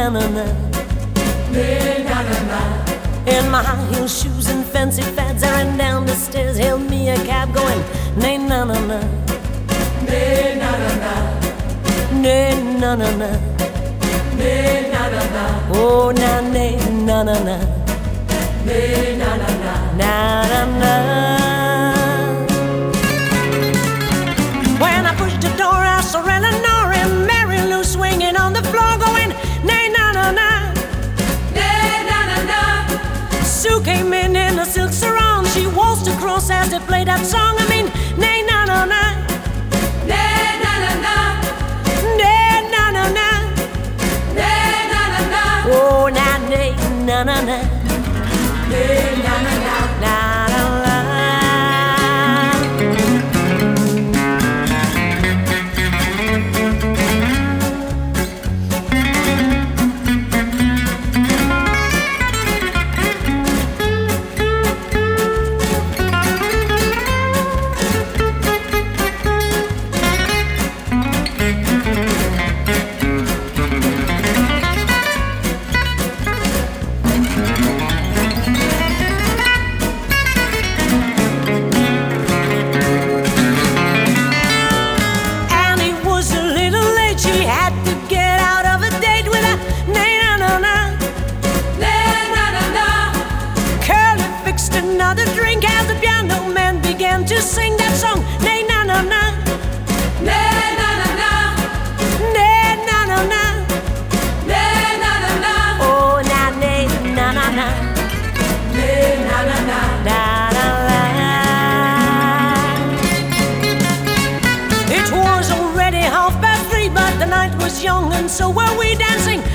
na na na, na na na. in my high heel shoes and fancy fads, I ran down the stairs, hailed me a cab going, nay na na na, Na na na, nay na na na, na na na, oh na nay na na na, na na na. na na na. When I pushed the door, I saw Eleanor and Mary Lou swinging on the floor, going, nay na na na. Na na na. Sue came in a silk sarong. She waltzed across as they played that song. I mean, nay na na na, Na na na na, nay na na na, na na na na. oh na nay na na na, Na na na. na na na. Another drink as the piano man began to sing that song. Nay na na na, Na na na na, nay na na na, na na na na. oh na nay na na na, Na na na, na na na. It was already 3:30, but the night was young and so were we dancing.